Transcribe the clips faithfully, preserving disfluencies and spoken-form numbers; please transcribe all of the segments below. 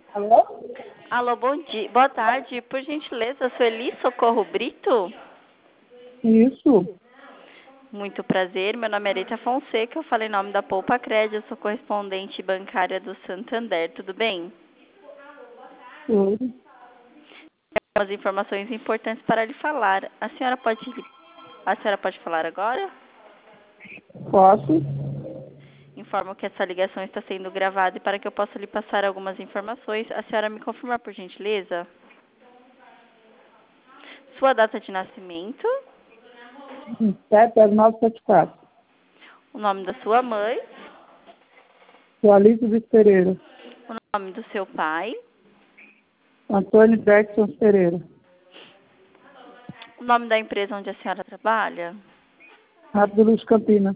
Alô? Alô, bom dia. Boa tarde. Por gentileza, Sueli Socorro Brito? Isso. Muito prazer. Meu nome é Arita Fonseca. Eu falei em nome da Poupa Crédito. Eu sou correspondente bancária do Santander. Tudo bem? Oi. Umas informações importantes para lhe falar. A senhora pode, a senhora pode falar agora? Posso? Informo que essa ligação está sendo gravada e para que eu possa lhe passar algumas informações, a senhora me confirmar, por gentileza, sua data de nascimento, sete zero nove sete quatro. o nome da sua mãe, Sou Alice Luiz Pereira. o nome do seu pai, Antônio Jackson Pereira. o nome da empresa onde a senhora trabalha. Rápido Luz Campinas.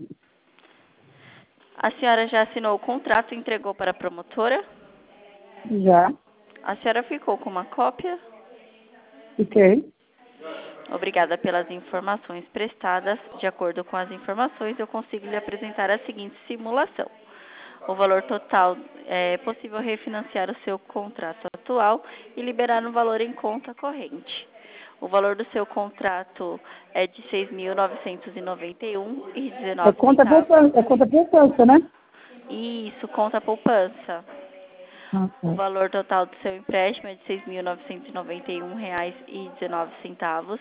A senhora já assinou o contrato e entregou para a promotora? Já. A senhora ficou com uma cópia? Fiquei. Obrigada pelas informações prestadas. De acordo com as informações, eu consigo lhe apresentar a seguinte simulação. O valor total é possível refinanciar o seu contrato atual e liberar um valor em conta corrente. O valor do seu contrato é de seis mil novecentos e noventa e um reais e É dezenove conta centavos. poupança, é conta poupança, né? Isso, conta poupança. Ah, O tá. valor total do seu empréstimo é de seis mil novecentos e noventa e um reais e dezenove centavos.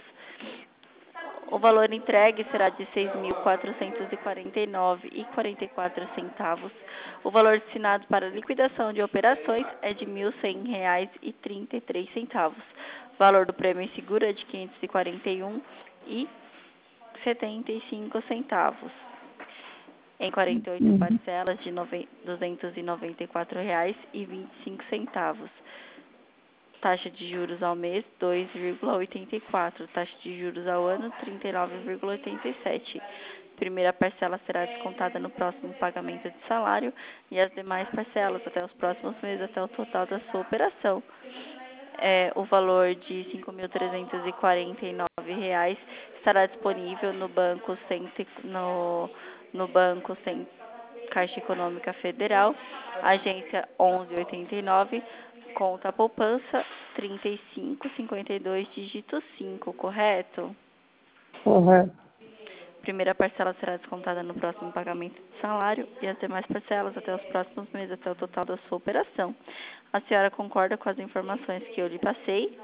O valor entregue será de seis mil quatrocentos e quarenta e nove reais e quarenta e quatro centavos. O valor destinado para liquidação de operações é de mil cem reais e trinta e três centavos. O valor do prêmio em seguro é de quinhentos e quarenta e um reais e setenta e cinco centavos. Em quarenta e oito Uhum. parcelas de duzentos e noventa e quatro reais e vinte e cinco centavos. Taxa de juros ao mês, dois vírgula oitenta e quatro. Taxa de juros ao ano, trinta e nove vírgula oitenta e sete. Primeira parcela será descontada no próximo pagamento de salário e as demais parcelas até os próximos meses, até o total da sua operação. É, o valor de cinco mil trezentos e quarenta e nove reais estará disponível no Banco Cent... no, no Banco Cent... Caixa Econômica Federal, agência onze oitenta e nove, conta poupança trinta e cinco cinquenta e dois, dígito cinco, correto? Correto. Primeira parcela será descontada no próximo pagamento de salário e as demais parcelas até os próximos meses, até o total da sua operação. A senhora concorda com as informações que eu lhe passei?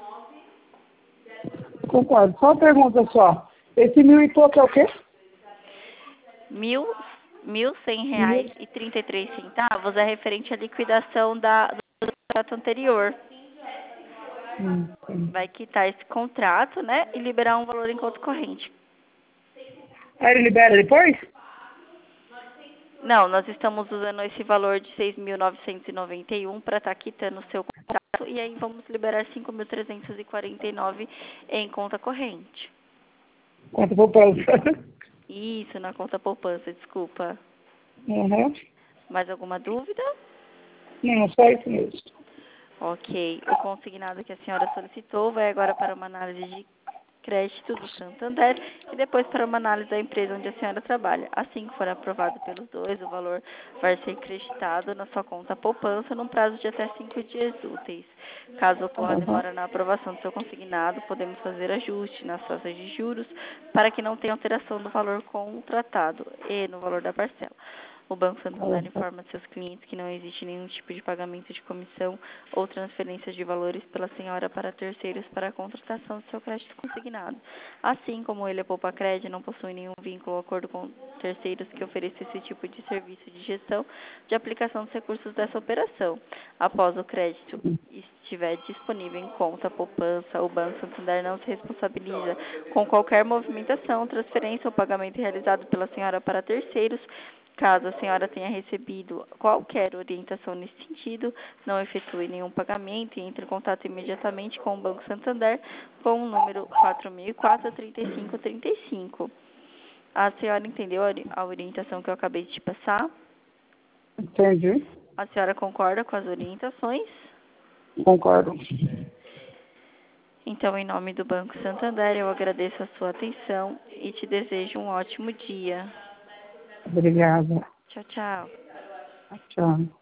Concordo. Só uma pergunta só. Esse mil e pouco é o quê? Mil, mil cem Mil. reais e trinta e três centavos é referente à liquidação da, do contrato anterior. Hum, sim. Vai quitar esse contrato, né, e liberar um valor em conta corrente. Aí ele libera depois? Não, nós estamos usando esse valor de seis mil novecentos e noventa e um para estar quitando o seu contrato e aí vamos liberar cinco mil trezentos e quarenta e nove em conta corrente. Conta poupança. Isso, na conta poupança, desculpa. Uhum. Mais alguma dúvida? Não, só isso mesmo. Ok. O consignado que a senhora solicitou vai agora para uma análise de crédito do Santander e depois para uma análise da empresa onde a senhora trabalha. Assim que for aprovado pelos dois, o valor vai ser creditado na sua conta poupança num prazo de até cinco dias úteis. Caso ocorra Uhum. demora na aprovação do seu consignado, podemos fazer ajuste nas taxas de juros para que não tenha alteração do valor contratado e no valor da parcela. O Banco Santander Uhum. informa seus clientes que não existe nenhum tipo de pagamento de comissão ou transferência de valores pela senhora para terceiros para a contratação do seu crédito consignado. Assim como ele, a Poupa Crédito, não possui nenhum vínculo ou acordo com terceiros que ofereça esse tipo de serviço de gestão de aplicação dos recursos dessa operação. Após o crédito estiver disponível em conta poupança, o Banco Santander não se responsabiliza com qualquer movimentação, transferência ou pagamento realizado pela senhora para terceiros. Caso a senhora tenha recebido qualquer orientação nesse sentido, não efetue nenhum pagamento e entre em contato imediatamente com o Banco Santander com o número quatro mil e quatro, trinta e cinco, trinta e cinco. A senhora entendeu a orientação que eu acabei de te passar? Entendi. A senhora concorda com as orientações? Concordo. Então, em nome do Banco Santander, eu agradeço a sua atenção e te desejo um ótimo dia. Obrigada. Tchau, tchau. Tchau.